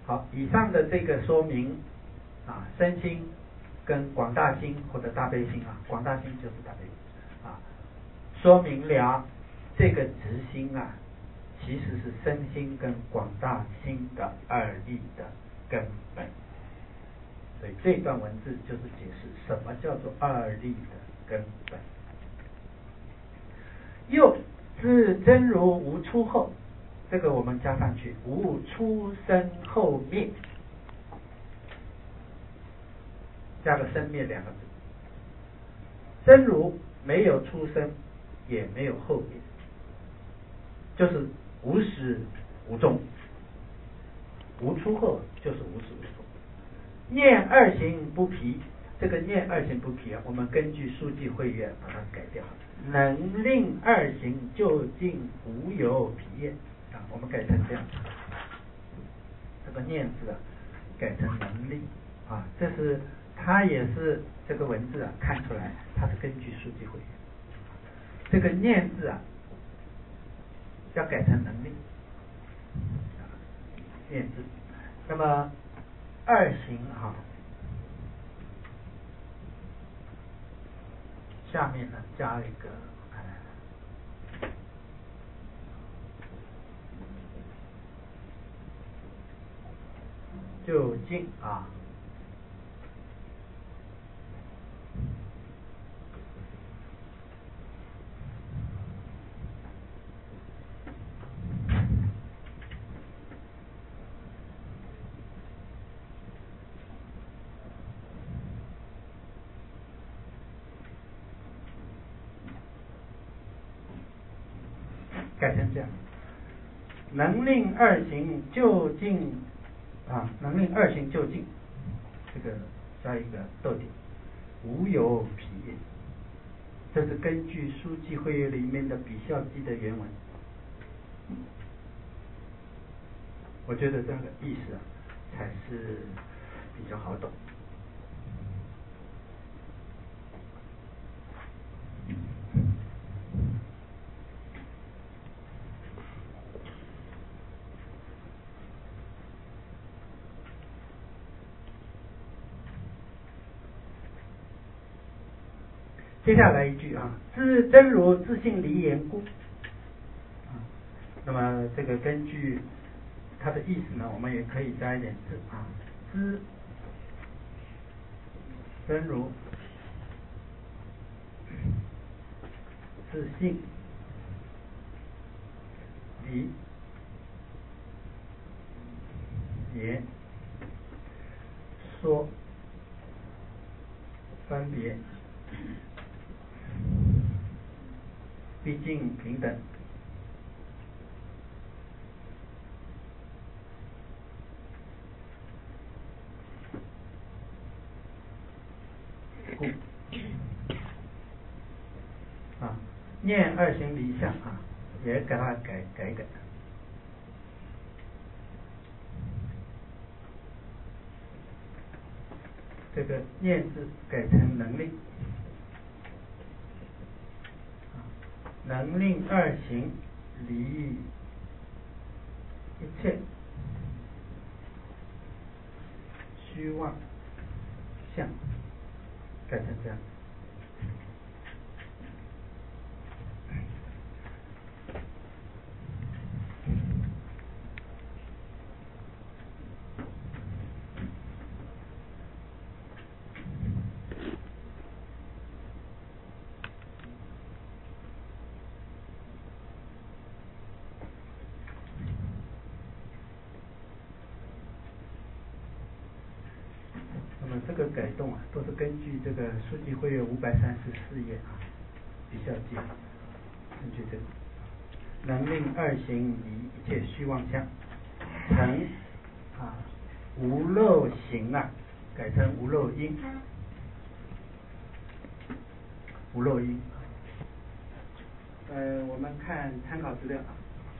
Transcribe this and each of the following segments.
好，以上的这个说明啊，身心跟广大心或者大悲心啊，广大心就是大悲心啊，说明了这个执心啊，其实是身心跟广大心的二力的根本。所以这段文字就是解释什么叫做二力的根本。又自真如无出后，这个我们加上去，无出生后灭，加个生灭两个字。真如没有出生，也没有后灭，就是无始无终。无出后就是无始无终。念二行不疲，这个念二行不疲啊，我们根据书记会约把它改掉。能令二行就近无有疲厌啊，我们改成这样，这个念字啊改成能力啊，这是它也是这个文字啊看出来它是根据书记会约，这个念字啊要改成能力啊，念字。那么二行啊，下面呢加一个就近啊，改成这样，能令二行就近啊，能令二行就近，这个加一个逗点，无有疲厌。这是根据书记会约里面的比孝记的原文，我觉得这个意思啊才是比较好懂。接下来一句啊，知真如自性离言故啊，那么这个根据它的意思呢，我们也可以加一点字啊，知真如自性离言说分别毕竟平等，故啊，念二行离相啊，也给它改一改。这个念字改成能力，能令二行离一切虚妄相，改成这样。那么这个改动啊，都是根据这个书记会约534页啊，比较记，根据这个，能令二行离一切虚妄相，成啊无漏行啊，改成无漏因，无漏因。我们看参考资料啊。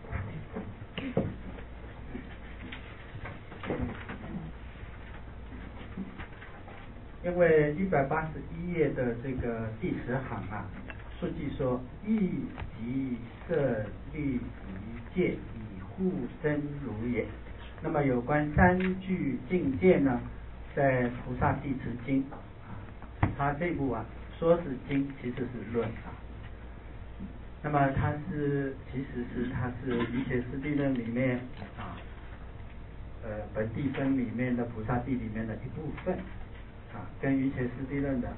因为181页的这个第10行啊，书记说亦即色律仪界以护真如也那么有关三聚境界呢，在《菩萨地持经》它这部说是经，其实是论那么它是瑜伽师地论里面本地分里面的菩萨地里面的一部分跟瑜伽师地论的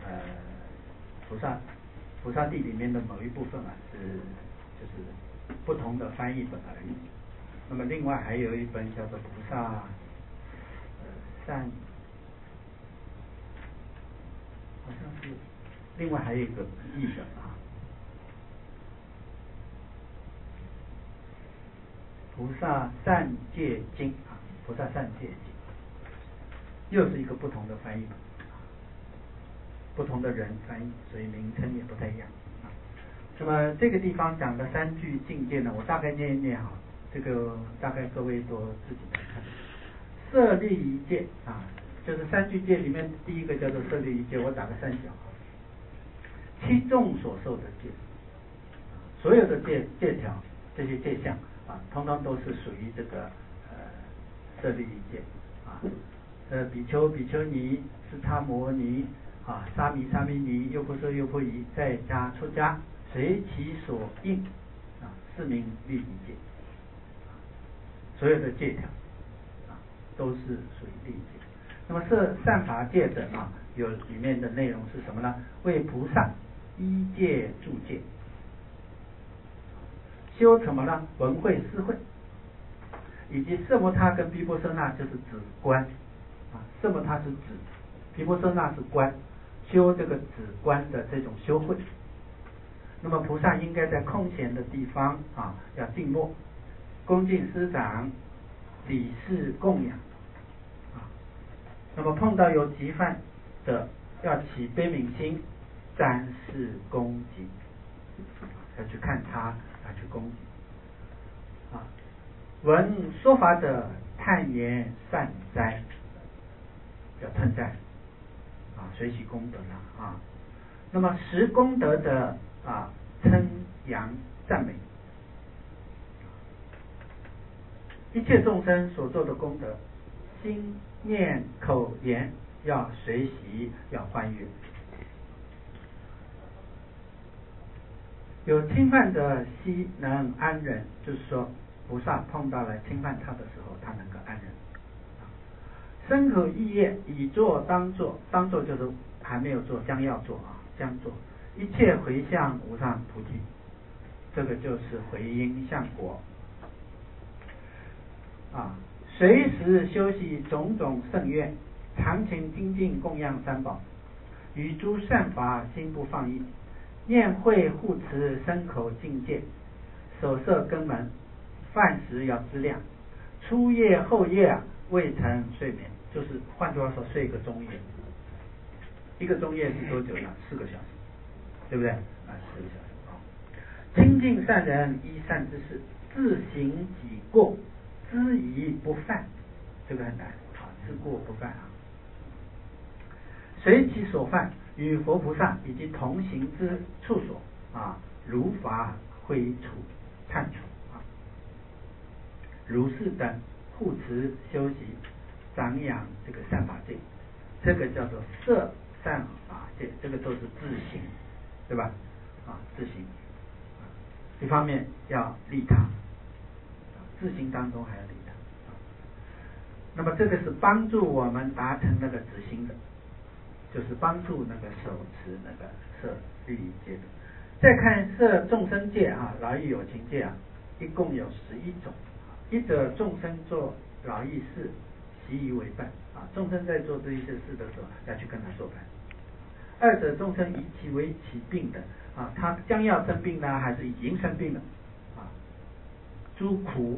菩萨地里面的某一部分就是不同的翻译本而已。那么另外还有一本叫做菩萨善，好像是另外还有一个译本菩萨善戒经菩萨善戒经又是一个不同的翻译，不同的人翻译，所以名称也不太一样那么这个地方讲的三聚境界呢，我大概念一念这个大概各位都自己来看。舍利一戒就是三聚戒里面第一个叫做舍利一戒，我打个三小，七众所受的戒，所有的戒条这些戒相通通都是属于这个舍利一戒比丘比丘尼、斯他摩尼沙弥沙弥尼、优婆塞优婆夷，在家出家，随其所应是名律仪戒。所有的戒条都是属于律仪戒。那么善法戒的有里面的内容是什么呢？为菩萨依戒助戒，修什么呢？闻慧思慧，以及色摩他跟毗婆舍那就是指观色摩他是指，毗婆舍那是观，修这个止观的这种修慧。那么菩萨应该在空闲的地方要静默，恭敬师长，礼事供养那么碰到有疾患的，要起悲悯心，瞻视恭敬要去看他，要去恭敬闻说法者，叹言善哉，要称赞随喜功德那么识功德的称扬赞美，一切众生所做的功德，心念口言要随喜，要欢悦。有侵犯者悉能安忍，就是说菩萨碰到了侵犯他的时候，他能够安忍。身口意业已做当做，当做就是还没有做，将要做将做，一切回向无上菩提，这个就是回因向果随时修习种种圣愿，常勤精进供养三宝，于诸善法心不放逸，念会护持身口境界，手摄根门，饭食要知量，初夜后夜未曾睡眠，就是换句话说睡一个中夜，一个中夜是多久呢？4个小时，对不对？4个小时亲近善人，依善之事，自行己过，知疑不犯，这个很难知过不犯随其所犯，与佛菩萨以及同行之处所如法挥除忏除如是等护持修习长养这个善法界，这个叫做摄善法界，这个都是自行，对吧？自行一方面要利他，自行当中还要利他那么这个是帮助我们达成那个止心的，就是帮助那个手持那个摄律仪戒的。再看摄众生戒劳逸有情戒一共有11种。一者众生做劳逸事，习以为伴众生在做这一些事的时候，要去跟他说伴。二者众生以其为其病的他将要生病呢，还是已经生病了诸苦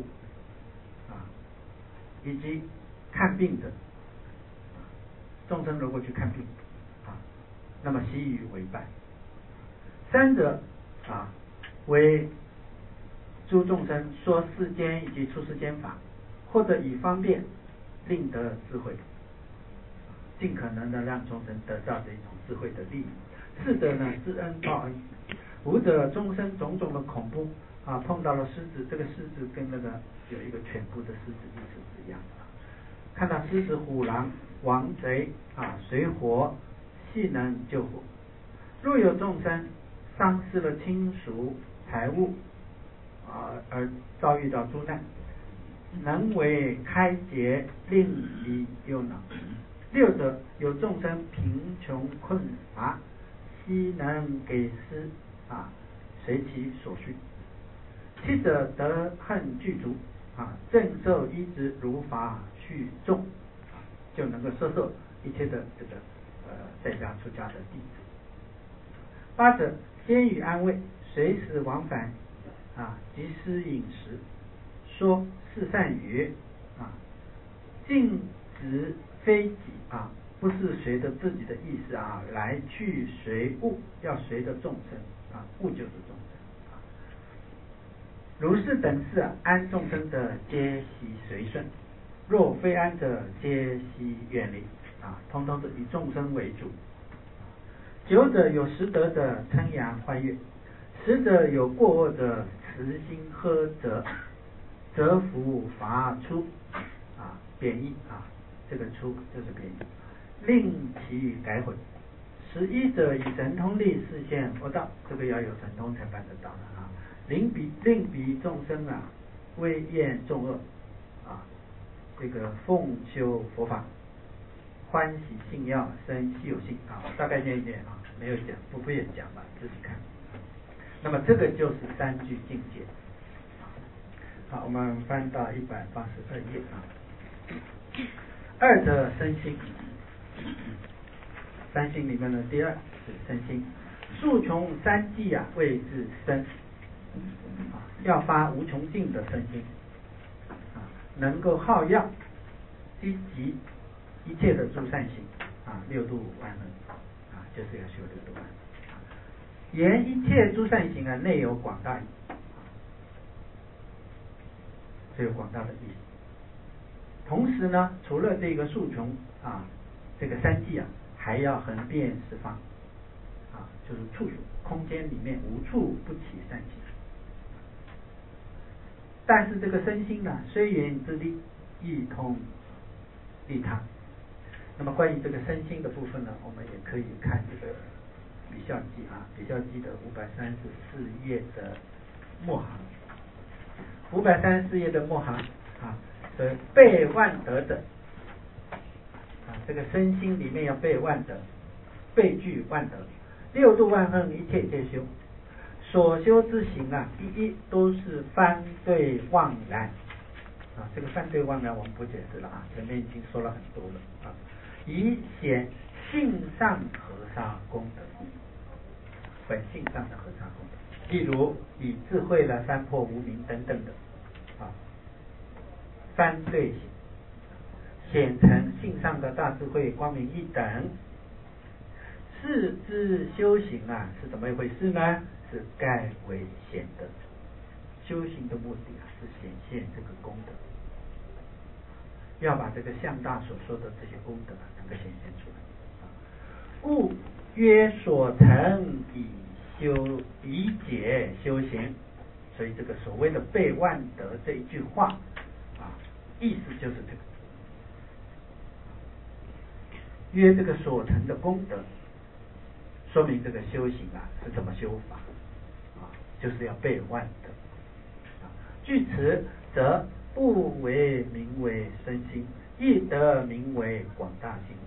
以及看病的众生如果去看病那么习以为伴。三者为诸众生说世间以及出世间法，或者以方便令得智慧，尽可能的让众生得到这种智慧的利益。四者呢，知恩报恩。五者众生种种的恐怖碰到了狮子，这个狮子跟那个有一个犬部的狮子意思是一样的。看到狮子、虎狼、王贼水火，系能救火。若有众生丧失了亲属财物而遭遇到诸难，能为开解，令离忧恼。六者有众生贫穷困乏，悉能给施随其所需。七者得恨具足正受依止如法去众就能够摄受一切的这个在家出家的弟子。八者先予安慰，随时往返及施饮食，说是善语禁止非己不是随着自己的意思来去随物，要随着众生物就是众生。如是等事安众生者，皆悉随顺；若非安者，皆悉远离通通是以众生为主。九者有识德者，称扬欢悦；十者有过恶者，慈心呵责，则福罚出贬义这个出就是贬义，令其改悔。11者以神通力示现佛道，这个要有神通才办得到的令彼众生威焰众恶这个奉修佛法，欢喜信要生稀有性大概念一念没有讲不便讲了，自己看。那么这个就是三句境界。好，我们翻到182页二者身心，三心里面的第二是身心。数穷三际谓之身要发无穷尽的身心能够好要积极一切的诸善行六度万能就是要修六度万能。言一切诸善行内有广大义，这有广大的意思。同时呢，除了这个数穷这个三际还要横遍十方就是处所空间里面无处不起善行。但是这个身心虽缘之力，亦通利他。那么关于这个身心的部分呢，我们也可以看这个比较记比较记的534页的末行。534页的末行备万德者这个身心里面要备万德，备具万德，六度万行一切皆修。所修之行一都是翻对妄然这个翻对妄然我们不解释了前面已经说了很多了以显性上和尚功德，本性上的和尚功德，例如以智慧来翻破无明等等的翻对行，显成性上的大智慧光明一等。是之修行是怎么一回事呢？是盖为显德。修行的目的是显现这个功德，要把这个向大所说的这些功德能够显现出来。故曰所成以解修行。所以这个所谓的备万德这一句话意思就是这个。约这个所成的功德，说明这个修行是怎么修法就是要备万德。据此则不为名为身心，亦得名为广大心。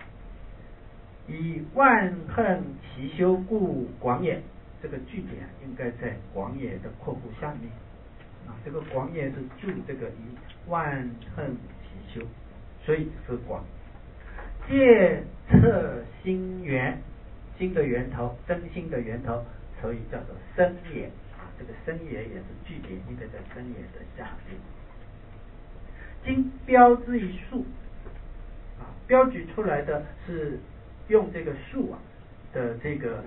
以万恨其修故广也，这个句点应该在广也的括弧下面这个广也是注这个以万恨其修，所以是广。借测心源，心的源头，真心的源头，所以叫做身也这个身也也是句点应该在身也的下面。经标之一数标举出来的是用这个数的这个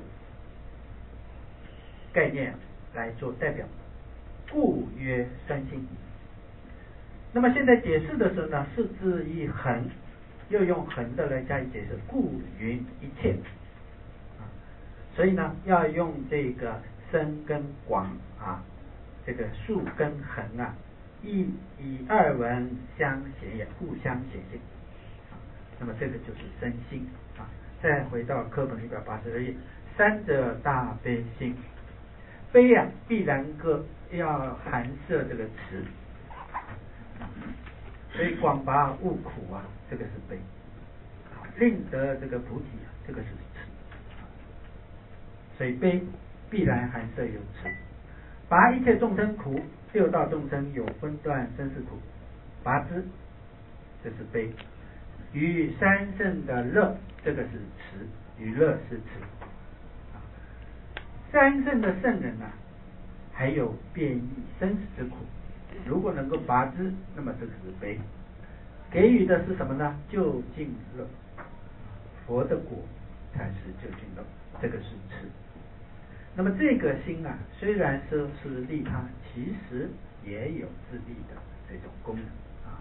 概念来做代表，故曰三心。那么现在解释的时候呢，是字一横，又用横的来加以解释，故云一切所以呢要用这个深跟广这个竖跟横啊，以二文相衔也，互相显现。那么这个就是身心啊。再回到课本182页，三者大悲心。悲啊，必然要含摄这个慈，所以广拔悟苦啊，这个是悲；令得这个菩提啊，这个是慈。所以悲必然含摄有慈，拔一切众生苦，六道众生有分段生死苦，拔之，这是悲；与三圣的乐，这个是慈，与乐是慈。三圣的圣人啊，还有变异生死之苦，如果能够拔之，那么这个是悲。给予的是什么呢？究竟乐，佛的果才是究竟乐，这个是慈。那么这个心啊，虽然说是利他，其实也有自利的这种功能啊。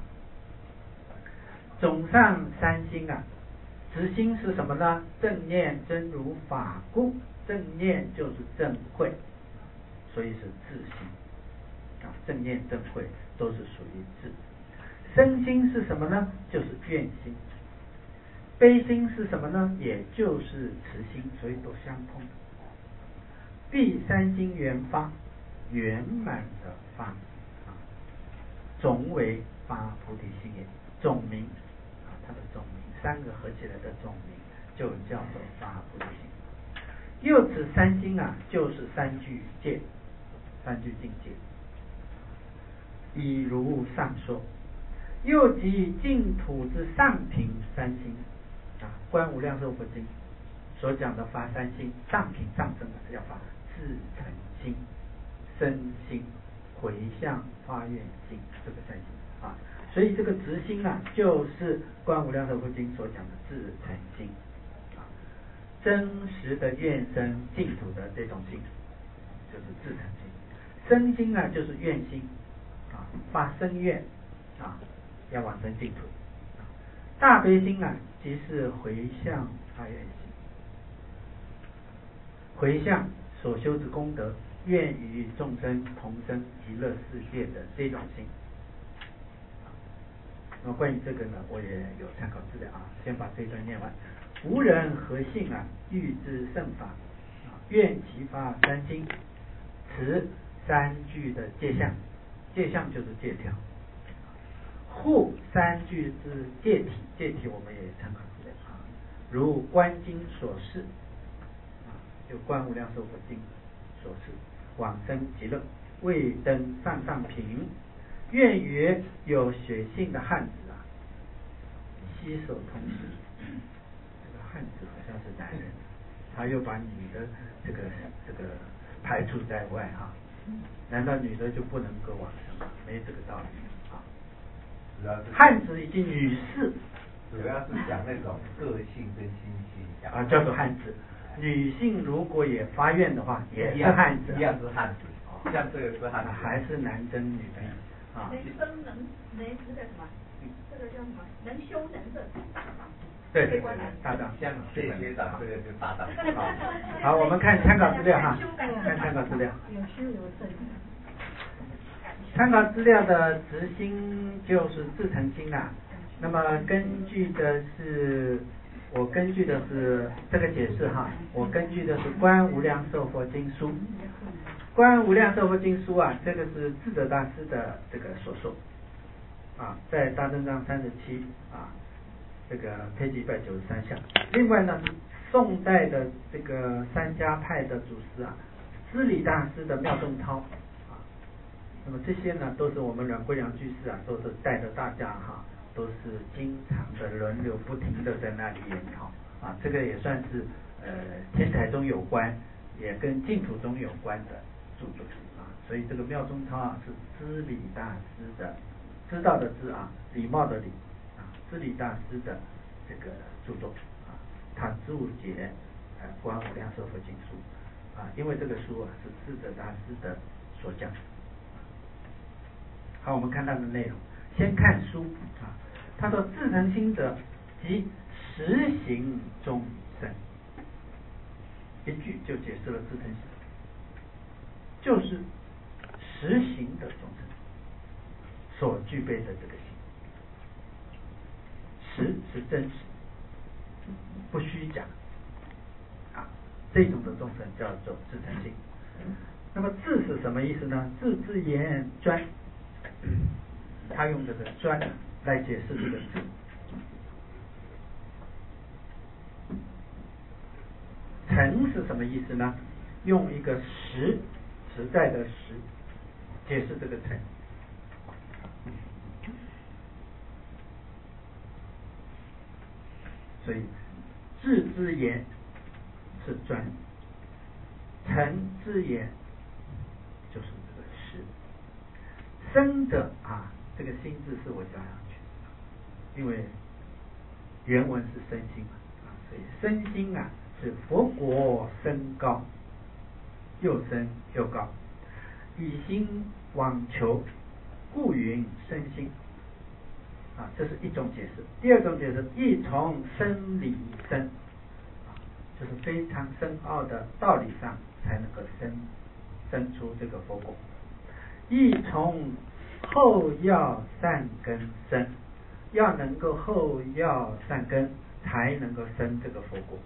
总上三心啊，直心是什么呢？正念真如法故，正念就是正慧，所以是智心啊。正念正慧都是属于智。身心是什么呢？就是愿心。悲心是什么呢？也就是慈心，所以都相通。必三心圆发，圆满的发啊，总为发菩提心也。总名啊，它的总名，三个合起来的总名就叫做发菩提心。又此三心啊，就是三句戒，三句境界。已如上说，又即净土之上品三心啊，《观无量寿佛经》所讲的发三心，上品上升的要发自诚心、身心、回向、发愿心，这个三心啊。所以这个直心啊，就是《观无量寿佛经》所讲的自诚心啊，真实的愿生净土的这种心，就是自诚心。身心啊，就是愿心啊，发生愿啊，要往生净土。大悲心啊，即是回向发愿心，回向所修之功德，愿与众生同生极乐世界的这种心。那么关于这个呢，我也有参考资料啊，先把这一段念完。无人何幸啊，欲知圣法啊，愿其发三心，持三句的戒相，戒相就是戒条。护三句之戒体，戒体我们也参考资料啊，如观经所示啊，就观无量寿佛经所示，往生极乐，未登上上品。愿曰有血性的汉子啊，携手同时，这个汉子好像是男人，他又把女的这个排除在外啊，难道女的就不能够往生吗？没这个道理啊。汉子以及女士， 主要是讲那种个性跟心性啊，叫做汉子。女性如果也发愿的话，也是汉子， 一样是汉子。像这个是汉子， 还是男真女真啊？ 能生能这个什么？这个叫什么？能修能忍。 对，搭档。 像谢学长这个就搭档。 好，我们看参考资料哈，看参考资料。 有修有证。 参考资料的直心就是自诚心啊。那么我根据的是这个解释哈，我根据的是《观无量寿佛经书》。《观无量寿佛经书》啊，这个是智者大师的这个所说啊，在大正藏37啊，这个page 193项。另外呢，宋代的这个三家派的祖师啊，知礼大师的妙众涛啊，那么这些呢，都是我们阮桂良居士啊，都是带着大家哈，都是经常的轮流不停的在那里研讨啊，这个也算是天台中有关，也跟净土中有关的著作啊，所以这个妙宗涛啊是知礼大师的，知道的知啊，礼貌的礼啊，知礼大师的这个著作啊，他注解《观无量寿佛经书》啊，因为这个书啊是智者大师的所讲。好，我们看它的内容，先看书啊，他说自诚心者，即实行终生，一句就解释了自诚心，就是实行的众生所具备的这个心，实是真实，不虚假啊，这种的众生叫做自诚心。那么自是什么意思呢？自之言专，他用这个专来解释这个自。诚是什么意思呢？用一个实在的实解释这个诚。所以智之言是专，诚之言就是这个实。生者啊，这个心字是我加上去，因为原文是身心嘛，所以身心啊是佛国升高，又升又高，以心往求，故云身心。这是一种解释。第二种解释，亦从生理生，就是非常深奥的道理上才能够生出这个佛果。亦从后要善根生，要能够后要善根才能够生这个佛果。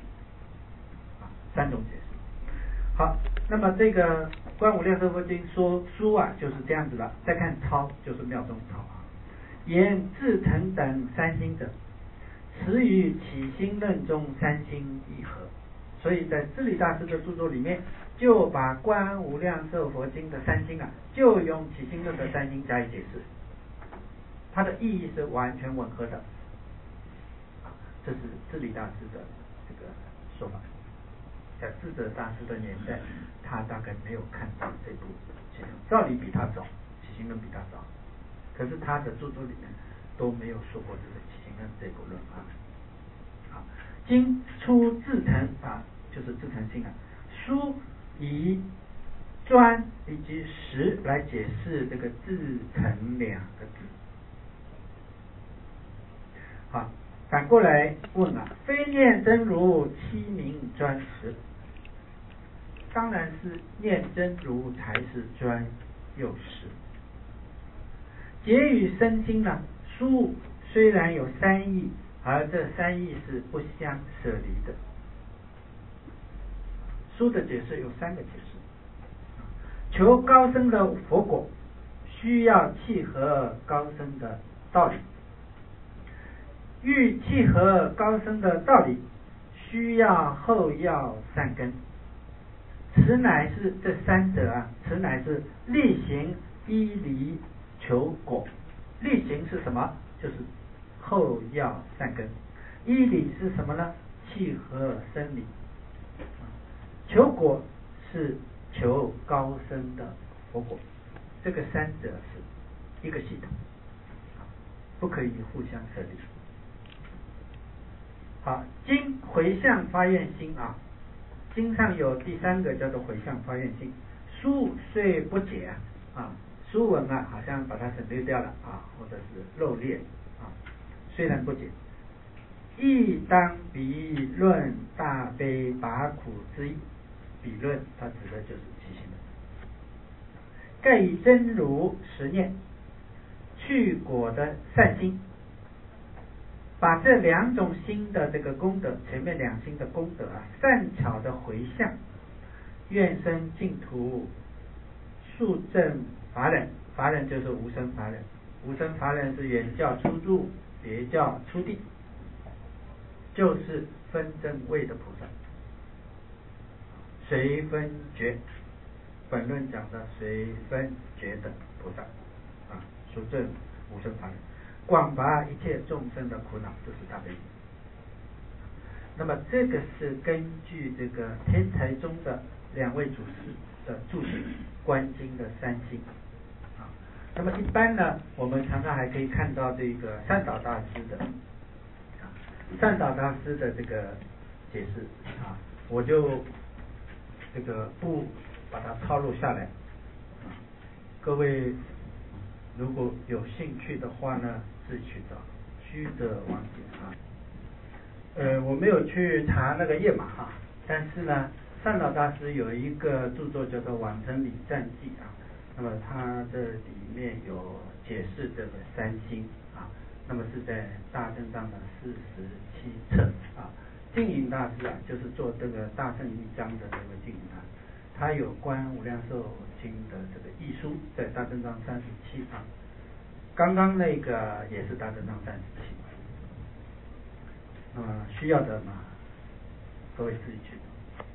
三种解释。好，那么这个观无量寿佛经说书啊就是这样子了。再看抄就是妙中抄啊。言自诚等三心者，此与起心论中三心一合。所以在智理大师的著作里面，就把观无量寿佛经的三心啊，就用起心论的三心加以解释，它的意义是完全吻合的。这是智理大师的这个说法。在智者大师的年代，他大概没有看到这部起心论，照理比他早，起心论比他早。可是他的著作里面都没有说过这个起心论这部论啊。好，经出自诚啊，就是自诚心啊。书以专以及实来解释这个自诚两个字。好，反过来问啊，非念真如七名专实？当然是念真如才是专又实。结与身心呢，书虽然有三义，而这三义是不相舍离的。书的解释有三个解释。求高深的佛果，需要契合高深的道理；欲契合高深的道理，需要后要善根。此乃是这三者啊，此乃是力行依离求果。力行是什么？就是后要善根。依理是什么呢？契合生理。求果是求高深的佛果。这个三者是一个系统，不可以互相舍离。好，经回向发愿心啊，经上有第三个叫做回向发愿心。书虽不解啊，书文啊好像把它省略掉了啊，或者是漏列啊，虽然不解，亦当彼论大悲拔苦之意。彼论它指的就是起心论。盖以真如实念去果的善心，把这两种心的这个功德，前面两心的功德啊，善巧的回向，愿生净土速证法忍。法忍就是无生法忍，无生法忍是原教初住，别教初地，就是分真位的菩萨。随分觉，本论讲的随分觉的菩萨啊，速证无生法忍，广拔一切众生的苦恼，这是大悲心。那么这个是根据这个天台宗的两位祖师的著写观经的三心啊。那么一般呢，我们常常还可以看到这个善导大师的善导大师的这个解释啊，我就这个不把它抄录下来。各位如果有兴趣的话呢，自己去找虚者王解啊。我没有去查那个页码但是呢，善导大师有一个著作叫做《往生礼赞记》啊， 那么它这里面有解释这个三星啊，那么是在大正藏的47册啊。净云大师啊，就是做这个大乘一章的这个净云大师，他有观无量寿经的这个译书，在大正藏37啊。刚刚那个也是大正藏37，那么需要的嘛，各位自己去。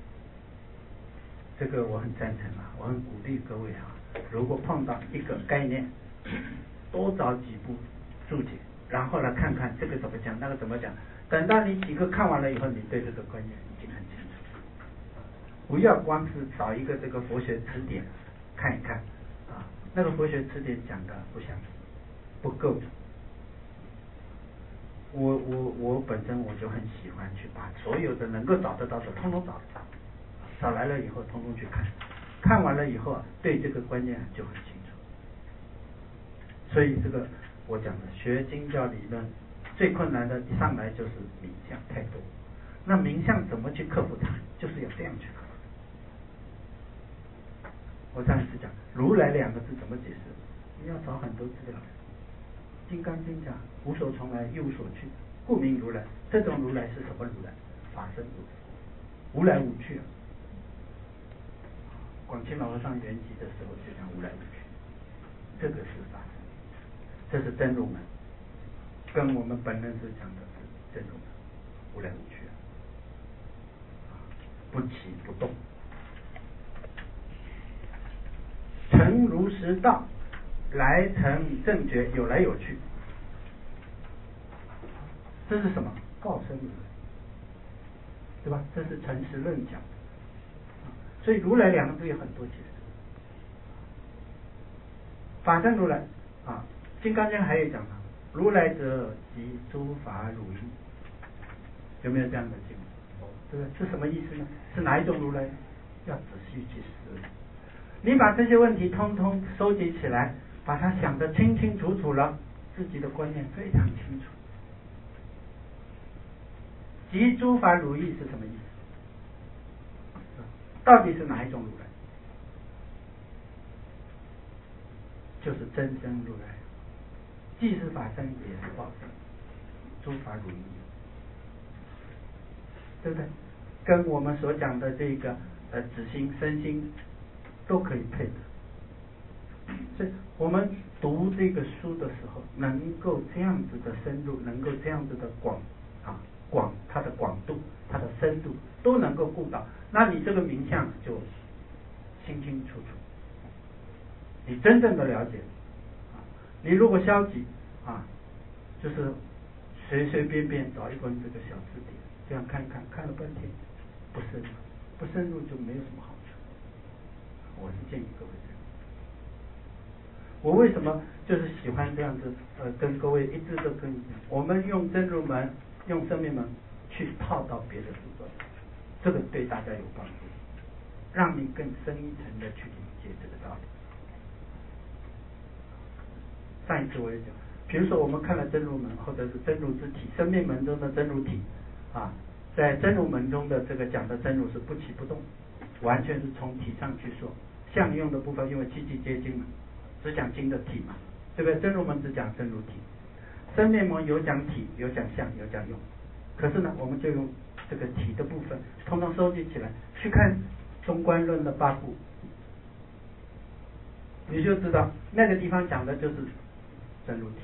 这个我很赞成啊，我很鼓励各位啊，如果碰到一个概念，多找几部注解，然后来看看这个怎么讲，那个怎么讲。等到你几个看完了以后，你对这个观念已经很清楚。不要光是找一个这个佛学词典看一看啊，那个佛学词典讲的不详细，不够。我本身我就很喜欢去把所有的能够找得到的通通找来了以后通通去看，看完了以后对这个观念就很清楚。所以这个我讲的学经教理论最困难的一上来就是名相太多，那名相怎么去克服它，就是要这样去克服。我上一次讲如来两个字怎么解释，你要找很多资料。金刚经讲无所从来一无所去，故名如来。这种如来是什么如来？法身如来，无来无去啊。广钦老和尚圆寂的时候就讲无来无去，这个是法身，这是真如门，跟我们本人是讲的是真如门，无来无去啊，不起不动，诚如实道，来成正觉，有来有去。这是什么？告生如来，对吧？这是诚实论讲的。所以如来两个字有很多解释。法身如来啊，金刚经还有讲啊，如来者即诸法如意，有没有这样的经？对不对？是什么意思呢？是哪一种如来？要仔细去思维。你把这些问题通通收集起来，把它想得清清楚楚了，自己的观念非常清楚。即诸法如意是什么意思？到底是哪一种如来？就是真身如来，既是法身也是报身，诸法如意，对不对？跟我们所讲的这个止心身心都可以配的。所以我们读这个书的时候，能够这样子的深入，能够这样子的广，它的广度，它的深度都能够顾到，那你这个名相就清清楚楚，你真正的了解。你如果消极就是随随便便找一本这个小字典，这样看了半天不深入就没有什么好处。我是建议各位这样。我为什么就是喜欢这样子跟各位一直都跟你讲，我们用真如门用生命门去套到别的书本，这个对大家有帮助，让你更深一层的去理解这个道理。上一次我也讲，比如说我们看了真如门或者是真如之体，生命门中的真如体在真如门中的这个讲的真如是不起不动，完全是从体上去说。相用的部分因为七际皆经嘛，只讲经的体嘛，对不对？真如门只讲真如体，生命门有讲体，有讲相，有讲用。可是呢，我们就用这个体的部分统统收集起来，去看中观论的8部，你就知道那个地方讲的就是真如体。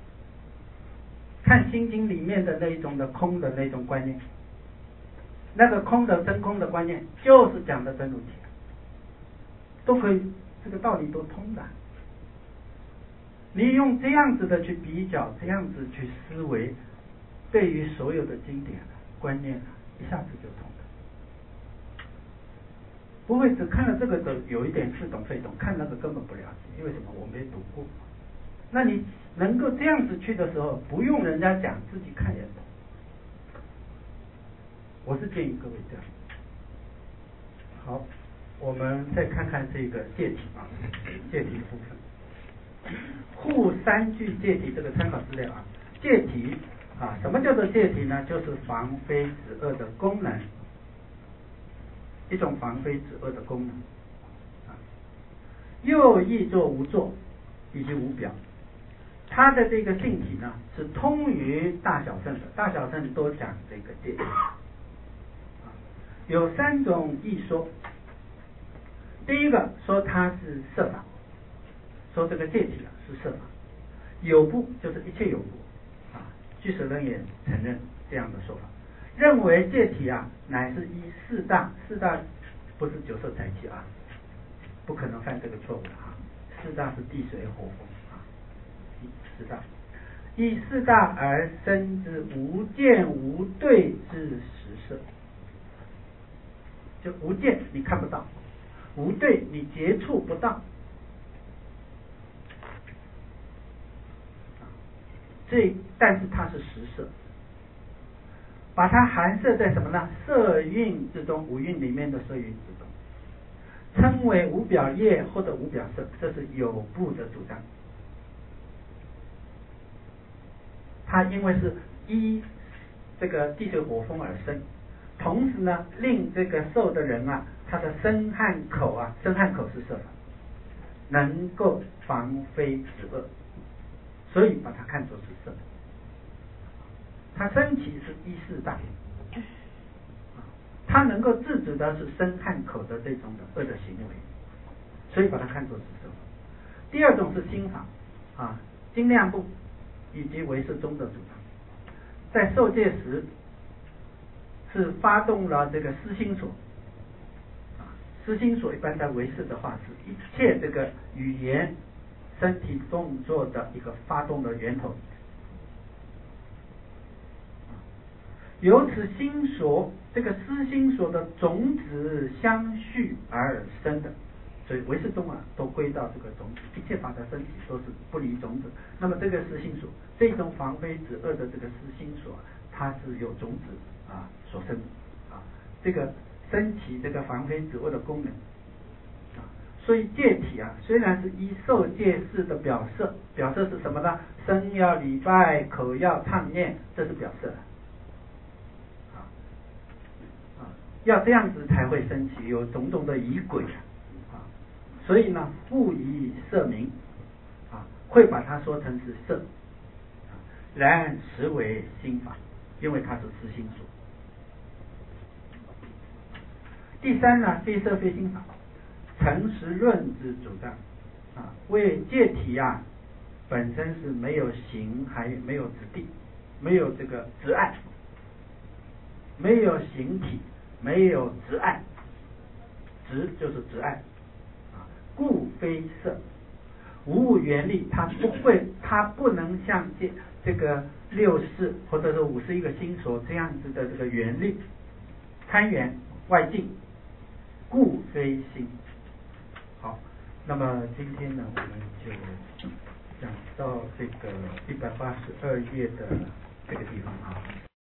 看心经里面的那一种的空的那种观念，那个空的真空的观念就是讲的真如体，都可以，这个道理都通的。你用这样子的去比较，这样子去思维，对于所有的经典观念一下子就通了，不会只看了这个的有一点似懂非懂，看那个根本不了解，因为什么？我没读过。那你能够这样子去的时候，不用人家讲，自己看也懂。我是建议各位这样。好，我们再看看这个戒体戒体的部分。护三句戒体这个参考资料戒体什么叫做戒体呢？就是防非止恶的功能，一种防非止恶的功能又译作无作以及无表。它的这个性体呢是通于大小乘的，大小乘都讲这个戒体，有3种译说。第一个说它是色法，说这个戒体是色法，有部就是一切有部俱舍论也承认这样的说法，认为戒体乃是依四大不是九色财气不可能犯这个错误四大是地水火风四大，依四大而生之无见无对之实色，就无见你看不到，无对你接触不到，但是它是实色，把它含摄在什么呢？色蕴之中，五蕴里面的色蕴之中，称为无表业或者无表色，这是有部的主张。它因为是依这个地水火风而生，同时呢令这个受的人他的身和口身和口是色法，能够防非止恶，所以把它看作是色。它身体是依四大，它能够制止的是身和口的这种的恶的行为，所以把它看作是色法。第二种是心法精量部以及唯识宗的主张，在受戒时是发动了这个思心所思心所一般在唯识的话是一切这个语言身体动作的一个发动的源头，由此心所这个思心所的种子相续而生的，所以唯识宗都归到这个种子，一切法的身体都是不离种子。那么这个思心所，这种防非止恶的这个思心所，它是有种子所生的这个升起这个防非止恶的功能所以戒体虽然是依受戒事的表色，表色是什么呢？身要礼拜，口要唱念，这是表色要这样子才会升起，有种种的仪轨所以呢复以色名会把它说成是色然实为心法，因为它是思心所。第三呢，非色非心法，诚实论之主张为戒体本身是没有形，还没有质地，没有这个质碍，没有形体，没有质碍，质就是质碍故非色，无物原力，它不能像这个六识或者是51个心所这样子的这个原力，贪缘外境，故非心。好，那么今天呢，我们就讲到这个182页的这个地方